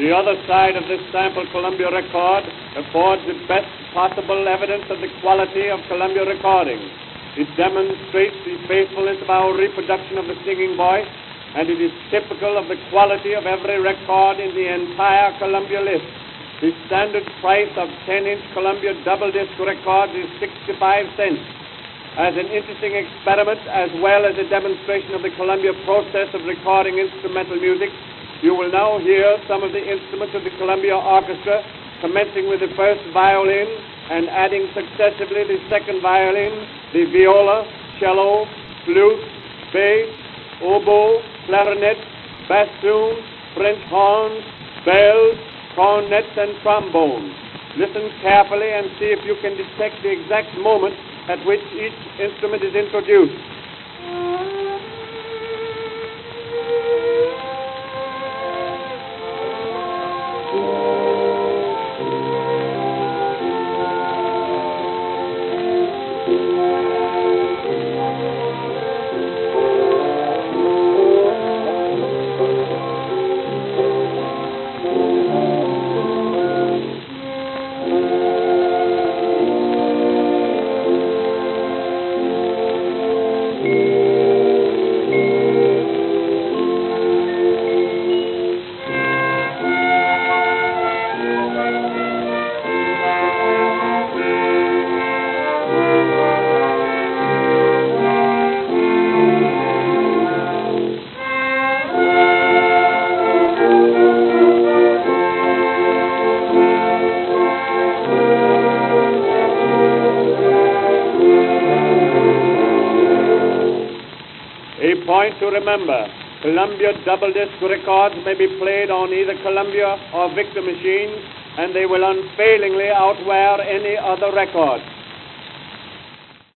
The other side of this sample Columbia record affords the best possible evidence of the quality of Columbia recording. It demonstrates the faithfulness of our reproduction of the singing voice, and it is typical of the quality of every record in the entire Columbia list. The standard price of 10-inch Columbia double-disc records is 65 cents. As an interesting experiment, as well as a demonstration of the Columbia process of recording instrumental music, you will now hear some of the instruments of the Columbia Orchestra, commencing with the first violin and adding successively the second violin, the viola, cello, flute, bass, oboe, clarinet, bassoon, French horns, bells, cornets, and trombones. Listen carefully and see if you can detect the exact moment at which each instrument is introduced. A point to remember: Columbia double-disc records may be played on either Columbia or Victor machines, and they will unfailingly outwear any other record.